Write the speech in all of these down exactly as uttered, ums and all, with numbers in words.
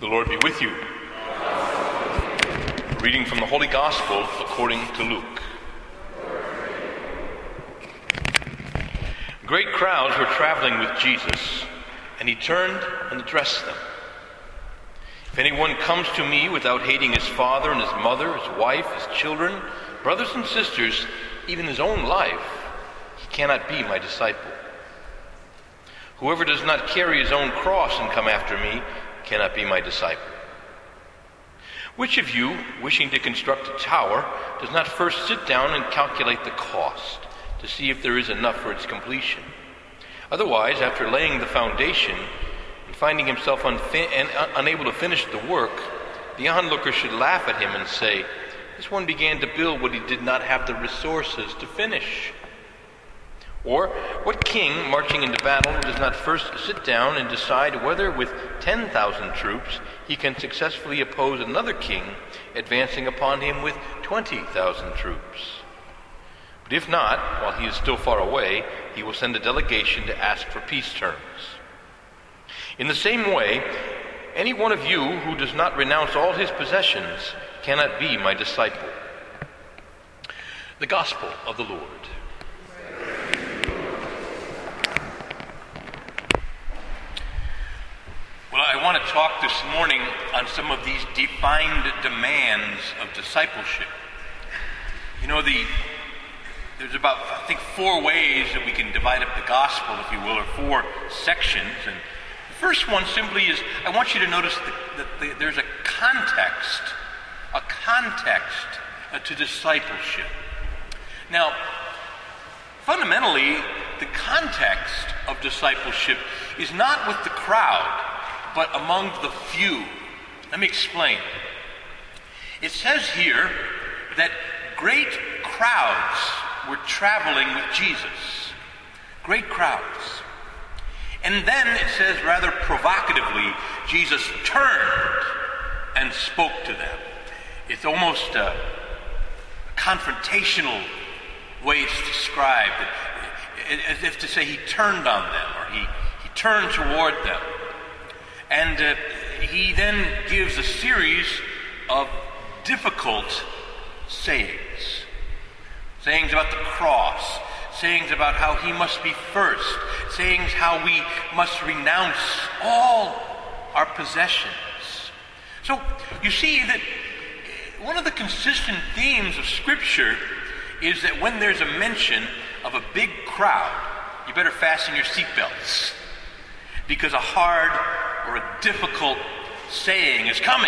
The Lord be with you. Reading from the Holy Gospel according to Luke. Great crowds were traveling with Jesus, and he turned and addressed them. If anyone comes to me without hating his father and his mother, his wife, his children, brothers and sisters, even his own life, he cannot be my disciple. Whoever does not carry his own cross and come after me cannot be my disciple. Which of you, wishing to construct a tower, does not first sit down and calculate the cost to see if there is enough for its completion? Otherwise, after laying the foundation and finding himself unfi- and uh, unable to finish the work, the onlooker should laugh at him and say, "This one began to build what he did not have the resources to finish." Or, what king marching into battle does not first sit down and decide whether with ten thousand troops he can successfully oppose another king advancing upon him with twenty thousand troops? But if not, while he is still far away, he will send a delegation to ask for peace terms. In the same way, any one of you who does not renounce all his possessions cannot be my disciple. The Gospel of the Lord. Well, I want to talk this morning on some of these defined demands of discipleship. You know, the there's about, I think, four ways that we can divide up the gospel, if you will, or four sections. And the first one simply is, I want you to notice that, that the, there's a context, a context uh, to discipleship. Now, fundamentally, the context of discipleship is not with the crowd, but among the few. Let me explain. It says here that great crowds were traveling with Jesus. Great crowds. And then it says rather provocatively, Jesus turned and spoke to them. It's almost a confrontational way it's described, as if to say he turned on them, or he, he turned toward them. And uh, he then gives a series of difficult sayings. Sayings about the cross, sayings about how he must be first, sayings how we must renounce all our possessions. So you see that one of the consistent themes of Scripture is that when there's a mention of a big crowd, you better fasten your seatbelts, because a hard or a difficult saying is coming.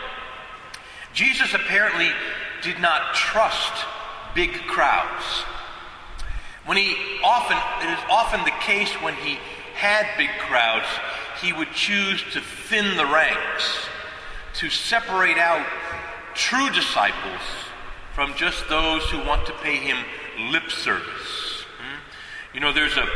Jesus apparently did not trust big crowds. When he often, it is often the case when he had big crowds, he would choose to thin the ranks, to separate out true disciples from just those who want to pay him lip service. You know, there's a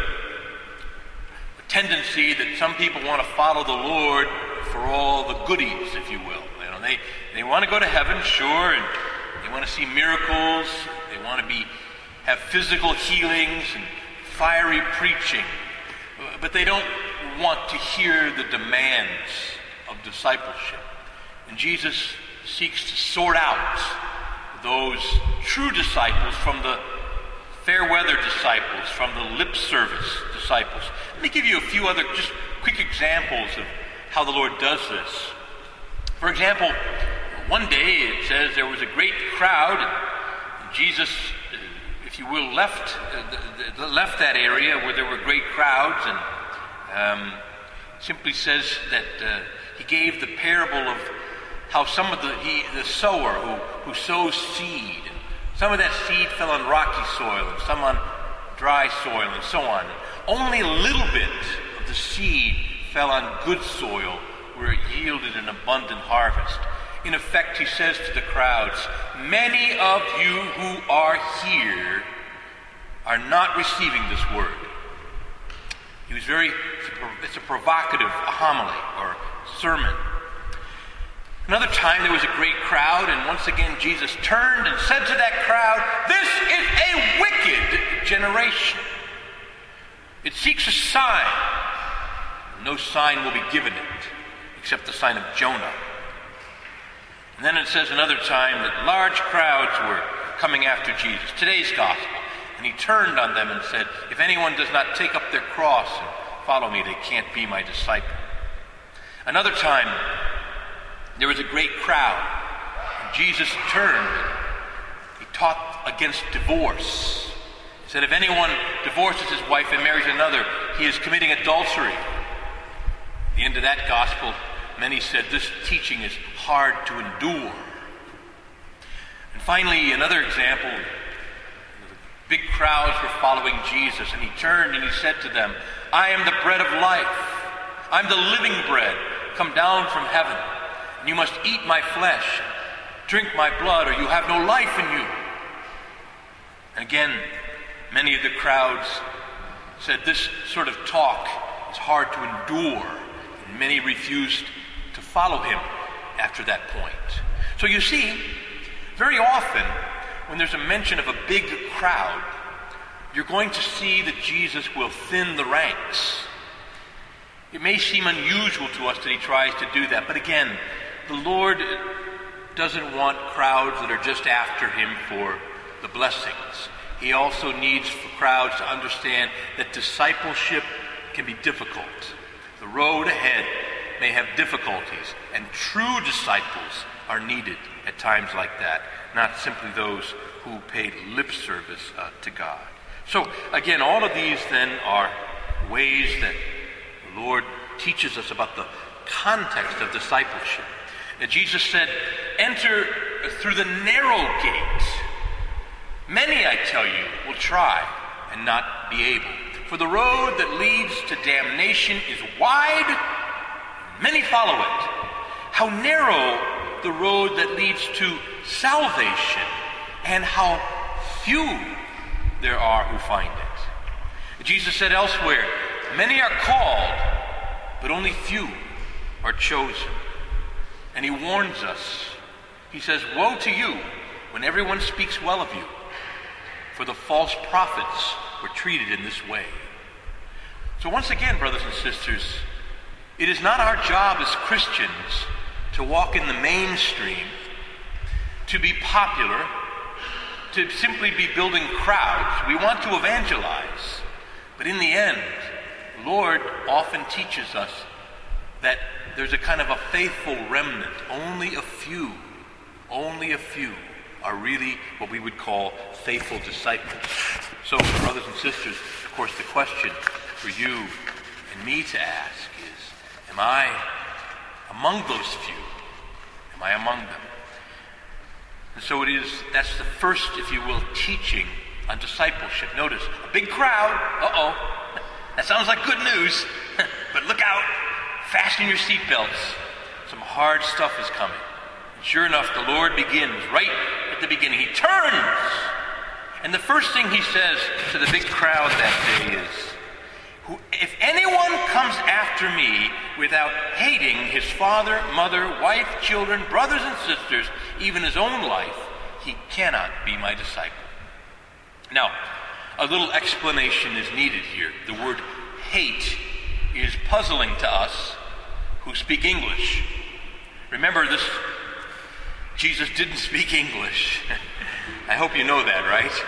tendency that some people want to follow the Lord for all the goodies, if you will. You know, they, they want to go to heaven, sure, and they want to see miracles, they want to be have physical healings and fiery preaching, but they don't want to hear the demands of discipleship. And Jesus seeks to sort out those true disciples from the fair weather disciples, from the lip service disciples. Let me give you a few other just quick examples of how the Lord does this. For example, one day it says there was a great crowd, and Jesus, if you will, left uh, left that area where there were great crowds, and um, simply says that uh, he gave the parable of how some of the he, the sower who, who sows seed, and some of that seed fell on rocky soil, and some on dry soil, and so on. Only a little bit of the seed fell on good soil, where it yielded an abundant harvest. In effect, he says to the crowds, many of you who are here are not receiving this word. He was very, it's a provocative homily or sermon. Another time there was a great crowd, and once again Jesus turned and said to that crowd, "This is a wicked generation. It seeks a sign. No sign will be given it, except the sign of Jonah. And then it says another time that large crowds were coming after Jesus, today's gospel. And he turned on them and said, if anyone does not take up their cross and follow me, they can't be my disciple. Another time, there was a great crowd. And Jesus turned and he taught against divorce. He said, if anyone divorces his wife and marries another, he is committing adultery. At the end of that gospel, many said this teaching is hard to endure. And finally, another example, big crowds were following Jesus, and he turned and he said to them, I am the bread of life. I'm the living bread, come down from heaven. And you must eat my flesh, drink my blood, or you have no life in you. And again, many of the crowds said this sort of talk is hard to endure, and many refused to follow him after that point. So you see, very often, when there's a mention of a big crowd, you're going to see that Jesus will thin the ranks. It may seem unusual to us that he tries to do that, but again, the Lord doesn't want crowds that are just after him for the blessings. He also needs for crowds to understand that discipleship can be difficult. The road ahead may have difficulties, and true disciples are needed at times like that, not simply those who paid lip service uh, to God. So again, all of these then are ways that the Lord teaches us about the context of discipleship. Now, Jesus said, enter through the narrow gate. Many, I tell you, will try and not be able. For the road that leads to damnation is wide, many follow it. How narrow the road that leads to salvation, and how few there are who find it. Jesus said elsewhere, many are called, but only few are chosen. And he warns us. He says, woe to you when everyone speaks well of you, for the false prophets were treated in this way. So once again, brothers and sisters, it is not our job as Christians to walk in the mainstream, to be popular, to simply be building crowds. We want to evangelize. But in the end, the Lord often teaches us that there's a kind of a faithful remnant. Only a few, only a few are really what we would call faithful disciples. So, brothers and sisters, of course, the question for you and me to ask is, am I among those few? Am I among them? And so it is, that's the first, if you will, teaching on discipleship. Notice, a big crowd, uh-oh, that sounds like good news, but look out, fasten your seatbelts. Some hard stuff is coming. And sure enough, the Lord begins right at the beginning. He turns, and the first thing he says to the big crowd that day is, Who, if anyone comes after me without hating his father, mother, wife, children, brothers and sisters, even his own life, he cannot be my disciple. Now, a little explanation is needed here. The word hate is puzzling to us who speak English. Remember, this Jesus didn't speak English. I hope you know that, right?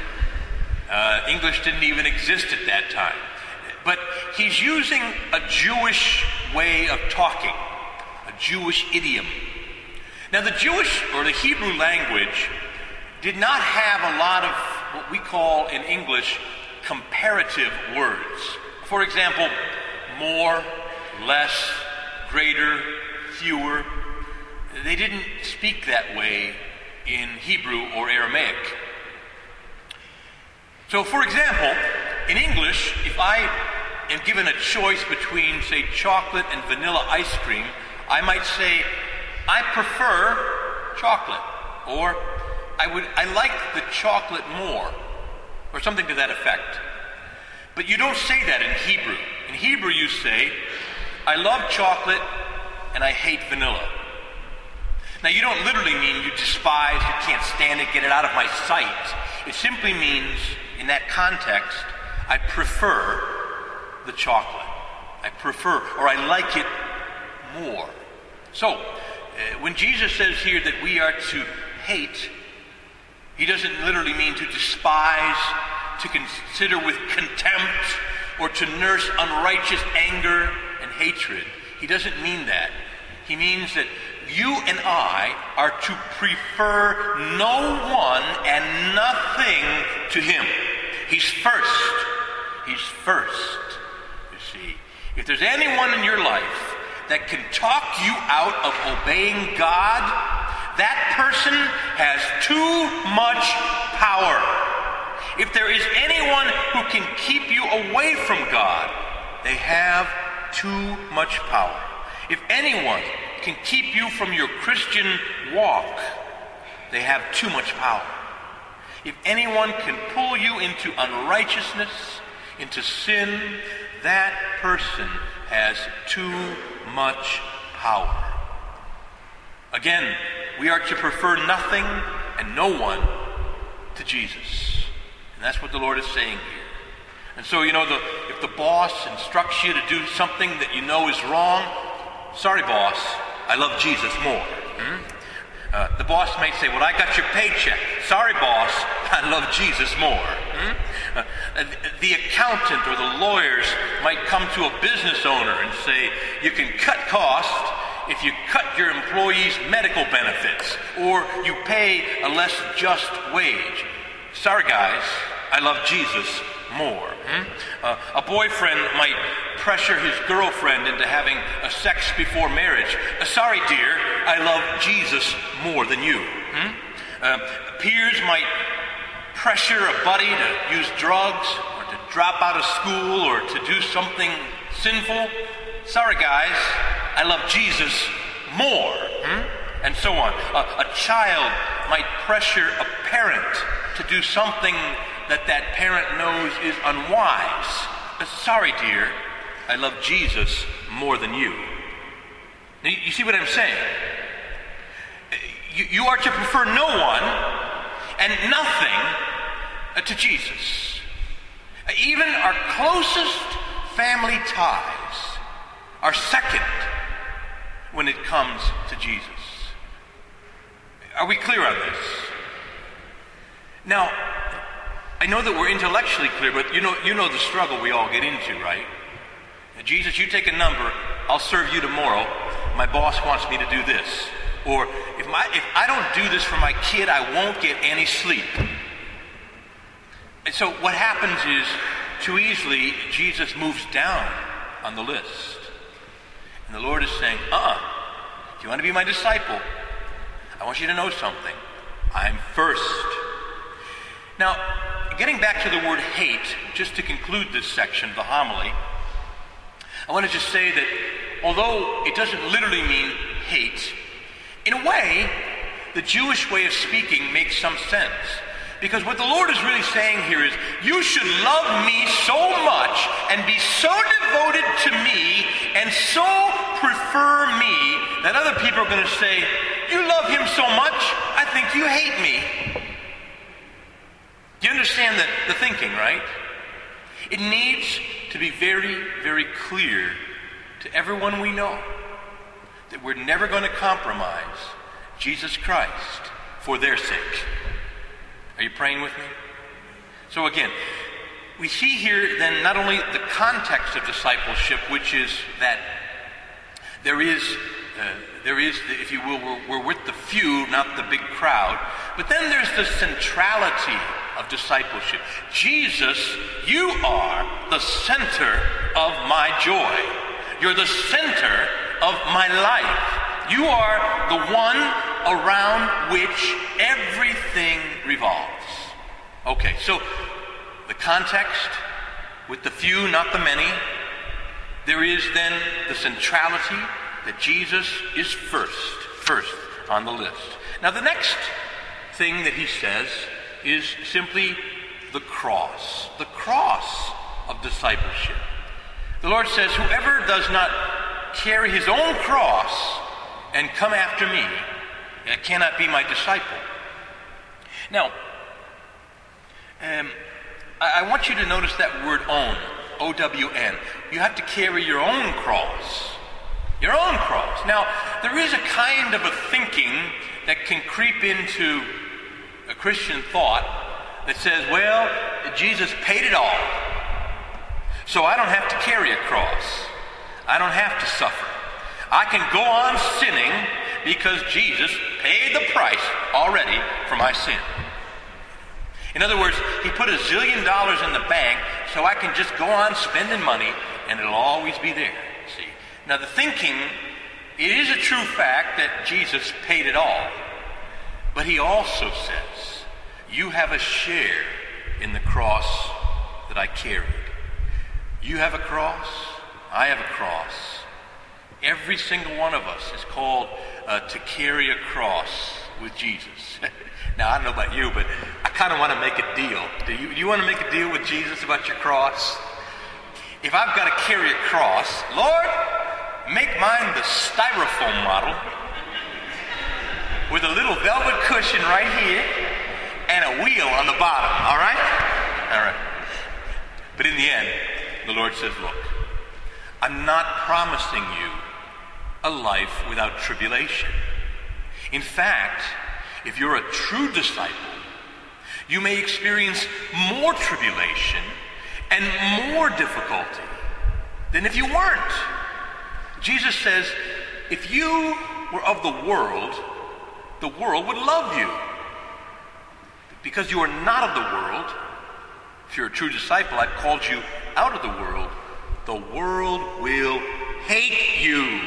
Uh, English didn't even exist at that time. But he's using a Jewish way of talking, a Jewish idiom. Now the Jewish, or the Hebrew language, did not have a lot of what we call in English comparative words. For example, more, less, greater, fewer. They didn't speak that way in Hebrew or Aramaic. So for example, in English, if I am given a choice between, say, chocolate and vanilla ice cream, I might say, I prefer chocolate, or I would, I like the chocolate more, or something to that effect. But you don't say that in Hebrew. In Hebrew you say, I love chocolate and I hate vanilla. Now you don't literally mean you despise, you can't stand it, get it out of my sight. It simply means, in that context, I prefer the chocolate. I prefer, or I like it more. So, uh, when Jesus says here that we are to hate, he doesn't literally mean to despise, to consider with contempt, or to nurse unrighteous anger and hatred. He doesn't mean that. He means that you and I are to prefer no one and nothing to him. He's first. He's first. You see, if there's anyone in your life that can talk you out of obeying God, that person has too much power. If there is anyone who can keep you away from God, they have too much power. If anyone can keep you from your Christian walk, they have too much power. If anyone can pull you into unrighteousness, into sin, that person has too much power. Again, we are to prefer nothing and no one to Jesus. And that's what the Lord is saying here. And so, you know, the, if the boss instructs you to do something that you know is wrong, sorry, boss, I love Jesus more. Hmm? Uh, the boss may say, well, I got your paycheck. Sorry, boss, I love Jesus more. Hmm? Uh, the accountant or the lawyers might come to a business owner and say, you can cut costs if you cut your employees' medical benefits or you pay a less just wage. Sorry, guys, I love Jesus more. Hmm? Uh, a boyfriend might pressure his girlfriend into having a sex before marriage. Uh, sorry, dear, I love Jesus more than you. Hmm? Uh, peers might pressure a buddy to use drugs or to drop out of school or to do something sinful. Sorry, guys, I love Jesus more. Hmm? And so on. Uh, a child might pressure a parent to do something that that parent knows is unwise. Uh, sorry, dear, I love Jesus more than you. Now, you see what I'm saying? You, you are to prefer no one and nothing uh, to Jesus. Uh, even our closest family ties are second when it comes to Jesus. Are we clear on this? Now, I know that we're intellectually clear, but you know, you know the struggle we all get into, right? Jesus, you take a number, I'll serve you tomorrow. My boss wants me to do this. Or if, my, if I don't do this for my kid, I won't get any sleep. And so what happens is, too easily, Jesus moves down on the list. And the Lord is saying, uh-uh, if you want to be my disciple, I want you to know something. I'm first. Now, getting back to the word hate, just to conclude this section of the homily, I want to just say that although it doesn't literally mean hate, in a way, the Jewish way of speaking makes some sense. Because what the Lord is really saying here is, you should love me so much and be so devoted to me and so prefer me that other people are going to say, you love him so much, I think you hate me. Do you understand the, the thinking, right? It needs to be very, very clear to everyone we know that we're never going to compromise Jesus Christ for their sake. Are you praying with me? So again, we see here then not only the context of discipleship, which is that there is, uh, there is, the, if you will, we're, we're with the few, not the big crowd, but then there's the centrality of discipleship. Jesus, you are the center of my joy. You're the center of my life. You are the one around which everything revolves. Okay, so the context, with the few, not the many. There is then the centrality that Jesus is first, first on the list. Now the next thing that he says is simply the cross, the cross of discipleship. The Lord says, whoever does not carry his own cross and come after me cannot be my disciple. Now, um, I, I want you to notice that word own, O W N. You have to carry your own cross. Your own cross. Now, there is a kind of a thinking that can creep into a Christian thought that says, well, Jesus paid it all, so I don't have to carry a cross. I don't have to suffer. I can go on sinning because Jesus paid the price already for my sin. In other words, he put a zillion dollars in the bank so I can just go on spending money and it'll always be there. See? Now the thinking, it is a true fact that Jesus paid it all. But he also says, you have a share in the cross that I carried. You have a cross, I have a cross. Every single one of us is called uh, to carry a cross with Jesus. Now, I don't know about you, but I kind of want to make a deal. Do you, do you want to make a deal with Jesus about your cross? If I've got to carry a cross, Lord, make mine the styrofoam model with a little velvet cushion right here and a wheel on the bottom, all right? All right. But in the end, the Lord says, look, I'm not promising you a life without tribulation. In fact, if you're a true disciple, you may experience more tribulation and more difficulty than if you weren't. Jesus says, if you were of the world, the world would love you. Because you are not of the world, if you're a true disciple, I've called you out of the world, the world will hate you.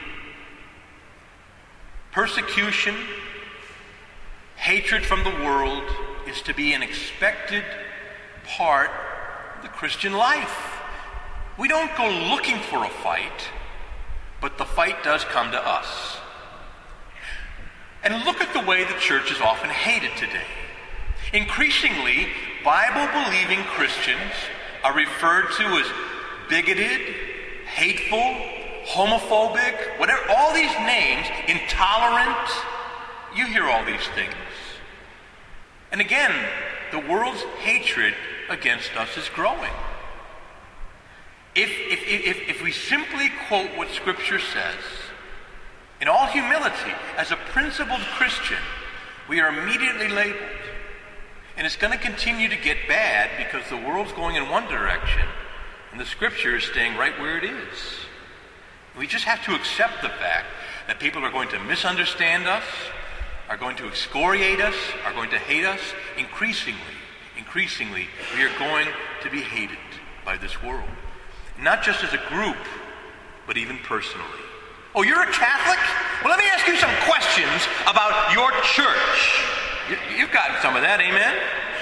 Persecution, hatred from the world is to be an expected part of the Christian life. We don't go looking for a fight, but the fight does come to us. And look at the way the church is often hated today. Increasingly, Bible-believing Christians are referred to as bigoted, hateful, homophobic, whatever, all these names, intolerant. You hear all these things. And again, the world's hatred against us is growing. If, if, if, if we simply quote what Scripture says, in all humility, as a principled Christian, we are immediately labeled. And it's going to continue to get bad because the world's going in one direction and the Scripture is staying right where it is. We just have to accept the fact that people are going to misunderstand us, are going to excoriate us, are going to hate us. Increasingly, increasingly, we are going to be hated by this world. Not just as a group, but even personally. Oh, you're a Catholic? Well, let me ask you some questions about your church. You, you've gotten some of that, amen?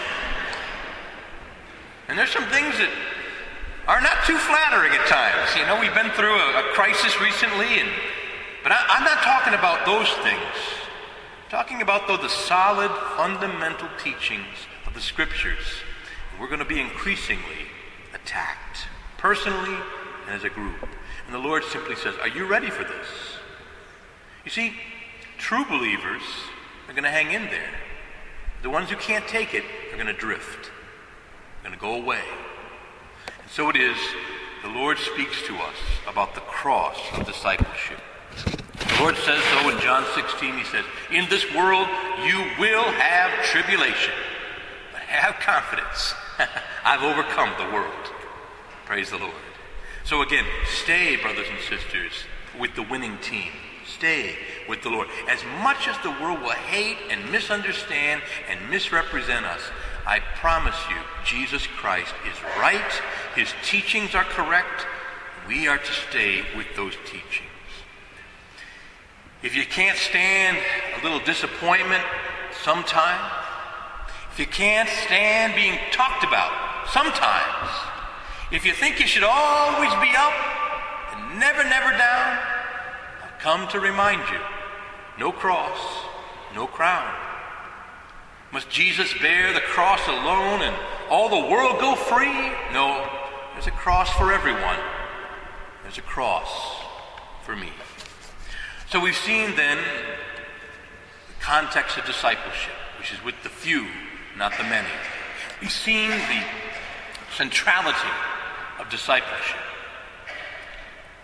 And there's some things that are not too flattering at times. You know, we've been through a, a crisis recently, and but I, I'm not talking about those things. I'm talking about, though, the solid, fundamental teachings of the Scriptures. And we're going to be increasingly attacked, personally and as a group. And the Lord simply says, are you ready for this? You see, true believers are going to hang in there. The ones who can't take it are going to drift, are going to go away. And so it is, the Lord speaks to us about the cross of discipleship. The Lord says so in John sixteen. He says, in this world you will have tribulation, but have confidence. I've overcome the world. Praise the Lord. So again, stay, brothers and sisters, with the winning team. Stay with the Lord. As much as the world will hate and misunderstand and misrepresent us, I promise you, Jesus Christ is right. His teachings are correct. We are to stay with those teachings. If you can't stand a little disappointment sometime, if you can't stand being talked about sometimes, if you think you should always be up and never, never down, I've come to remind you, no cross, no crown. Must Jesus bear the cross alone and all the world go free? No, there's a cross for everyone. There's a cross for me. So we've seen then the context of discipleship, which is with the few, not the many. We've seen the centrality of discipleship.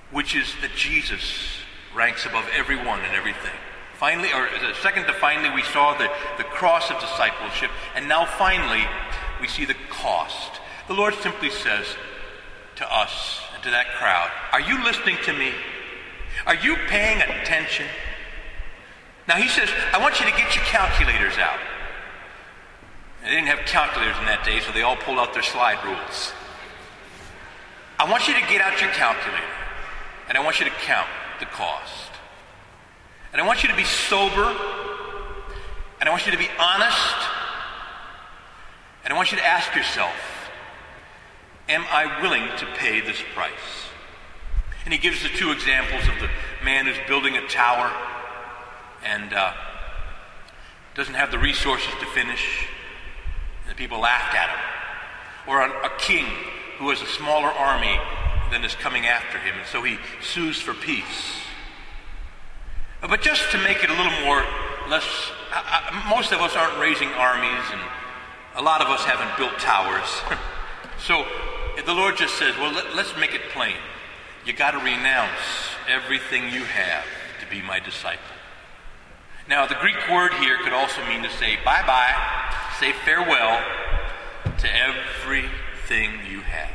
which is that Jesus ranks above everyone and everything. Finally, or second to finally, we saw the, the cross of discipleship, and now finally, we see the cost. The Lord simply says to us and to that crowd, are you listening to me? Are you paying attention? Now he says, I want you to get your calculators out. They didn't have calculators in that day, so they all pulled out their slide rules. I want you to get out your calculator, and I want you to count the cost. And I want you to be sober, and I want you to be honest, and I want you to ask yourself, am I willing to pay this price? And he gives the two examples of the man who's building a tower and uh, doesn't have the resources to finish, and the people laughed at him. Or a, a king who has a smaller army than is coming after him, and so he sues for peace. But just to make it a little more, less, uh, most of us aren't raising armies, and a lot of us haven't built towers. So the Lord just says, well, let, let's make it plain. You got to renounce everything you have to be my disciple. Now, the Greek word here could also mean to say bye-bye, say farewell to everything you have.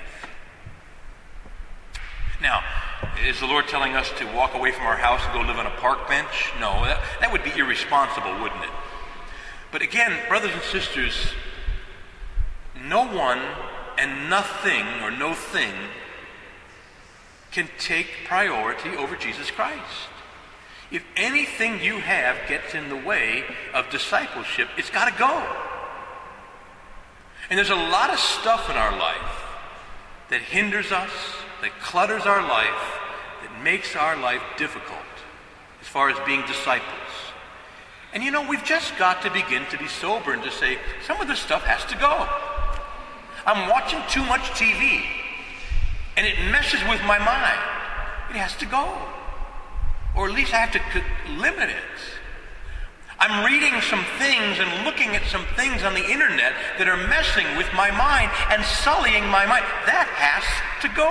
Now, is the Lord telling us to walk away from our house and go live on a park bench? No, that, that would be irresponsible, wouldn't it? But again, brothers and sisters, no one and nothing or no thing can take priority over Jesus Christ. If anything you have gets in the way of discipleship, it's got to go. And there's a lot of stuff in our life that hinders us, that clutters our life, that makes our life difficult as far as being disciples. And you know, we've just got to begin to be sober and to say, some of this stuff has to go. I'm watching too much T V, and it messes with my mind. It has to go. Or at least I have to c- limit it. I'm reading some things and looking at some things on the internet that are messing with my mind and sullying my mind. That has to go.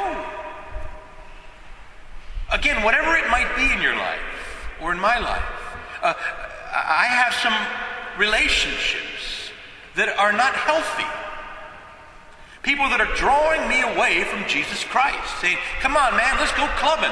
Again, whatever it might be in your life or in my life, uh, I have some relationships that are not healthy. People that are drawing me away from Jesus Christ, saying, come on, man, let's go clubbing.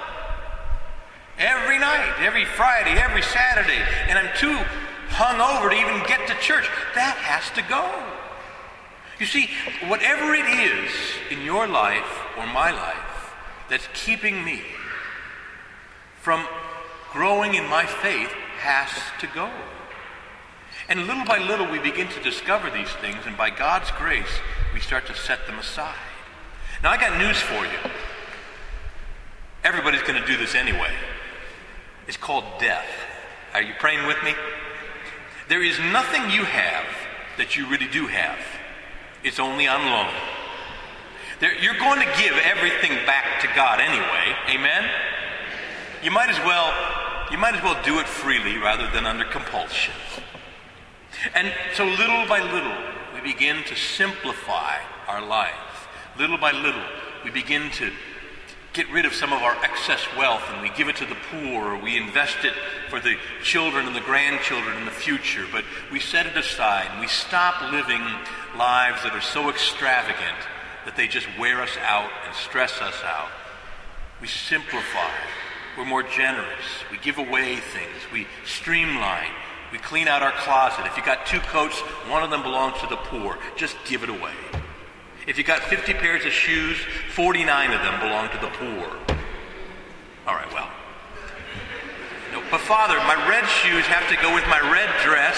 Every night, every Friday, every Saturday, and I'm too hungover to even get to church. That has to go. You see, whatever it is in your life or my life that's keeping me from growing in my faith has to go. And little by little we begin to discover these things, and by God's grace we start to set them aside. Now I got news for you. Everybody's going to do this anyway. It's called death. Are you praying with me? There is nothing you have that you really do have. It's only on loan. There, you're going to give everything back to God anyway. Amen? You might as well, you might as well do it freely rather than under compulsion. And so little by little, we begin to simplify our life. Little by little, we begin to get rid of some of our excess wealth, and we give it to the poor, or we invest it for the children and the grandchildren in the future, but we set it aside, and we stop living lives that are so extravagant that they just wear us out and stress us out. We simplify. We're more generous. We give away things. We streamline. We clean out our closet. If you got two coats, one of them belongs to the poor. Just give it away. If you got fifty pairs of shoes, forty-nine of them belong to the poor. All right, well. No, but Father, my red shoes have to go with my red dress.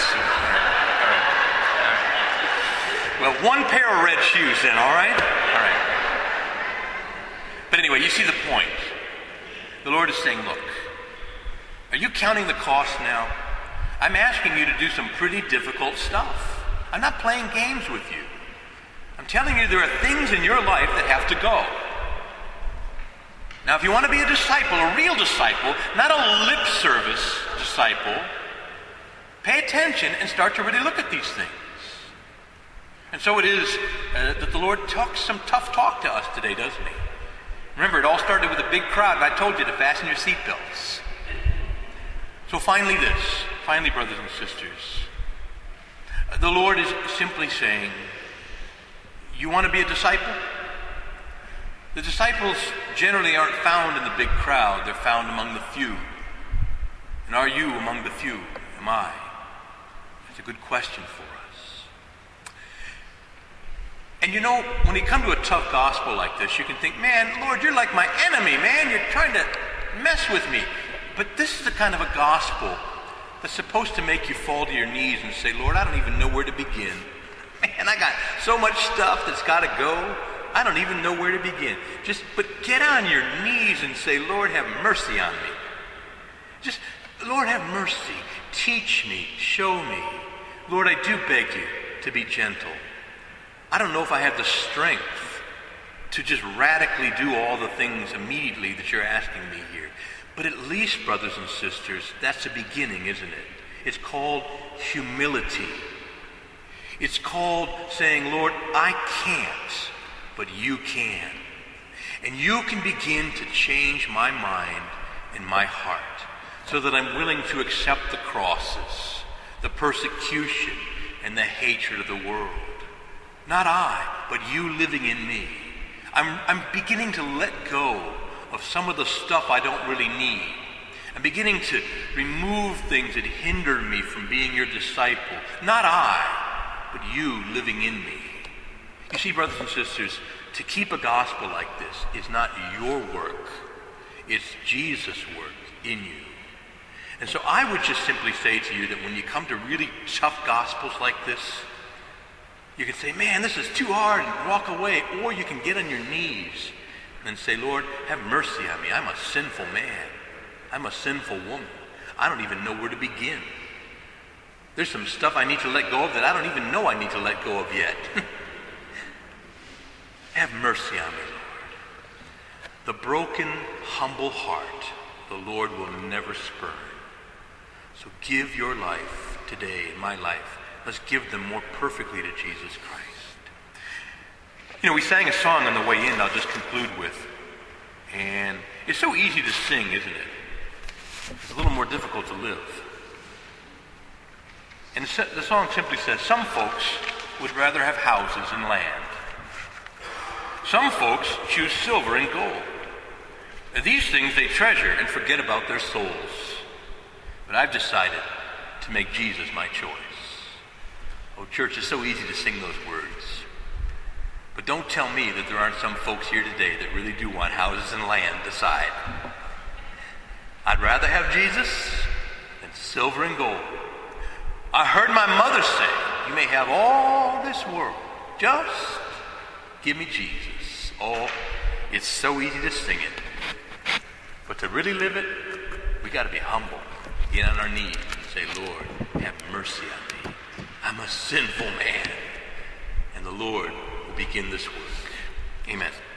Well, one pair of red shoes then, all right? All right. But anyway, you see the point. The Lord is saying, look, are you counting the cost now? I'm asking you to do some pretty difficult stuff. I'm not playing games with you. I'm telling you there are things in your life that have to go. Now, if you want to be a disciple, a real disciple, not a lip service disciple, pay attention and start to really look at these things. And so it is uh, that the Lord talks some tough talk to us today, doesn't he? Remember, it all started with a big crowd, and I told you to fasten your seatbelts. So finally this, finally, brothers and sisters, the Lord is simply saying, you want to be a disciple? The disciples generally aren't found in the big crowd. They're found among the few. And are you among the few? Am I? That's a good question for us. And you know, when you come to a tough gospel like this, you can think, man, Lord, you're like my enemy, man. You're trying to mess with me. But this is the kind of a gospel that's supposed to make you fall to your knees and say, Lord, I don't even know where to begin. Man, I got so much stuff that's got to go. I don't even know where to begin. Just, but get on your knees and say, Lord, have mercy on me. Just, Lord, have mercy. Teach me. Show me. Lord, I do beg you to be gentle. I don't know if I have the strength to just radically do all the things immediately that you're asking me here. But at least, brothers and sisters, that's the beginning, isn't it? It's called humility. It's called saying, Lord, I can't, but you can. And you can begin to change my mind and my heart so that I'm willing to accept the crosses, the persecution, and the hatred of the world. Not I, but you living in me. I'm, I'm beginning to let go of some of the stuff I don't really need. I'm beginning to remove things that hinder me from being your disciple. Not I, but you living in me. You see, brothers and sisters, to keep a gospel like this is not your work. It's Jesus' work in you. And so I would just simply say to you that when you come to really tough gospels like this, you can say, man, this is too hard, and walk away. Or you can get on your knees and say, Lord, have mercy on me. I'm a sinful man. I'm a sinful woman. I don't even know where to begin. There's some stuff I need to let go of that I don't even know I need to let go of yet. Have mercy on me, Lord. The broken, humble heart the Lord will never spurn. So give your life today, in my life. Let's give them more perfectly to Jesus Christ. You know, we sang a song on the way in I'll just conclude with. And it's so easy to sing, isn't it? It's a little more difficult to live. And the song simply says, some folks would rather have houses and land. Some folks choose silver and gold. And these things they treasure and forget about their souls. But I've decided to make Jesus my choice. Oh, church, it's so easy to sing those words. But don't tell me that there aren't some folks here today that really do want houses and land beside. I'd rather have Jesus than silver and gold. I heard my mother say, you may have all this world, just give me Jesus. Oh, it's so easy to sing it. But to really live it, we got to be humble. Get on our knees and say, Lord, have mercy on me. I'm a sinful man. And the Lord will begin this work. Amen.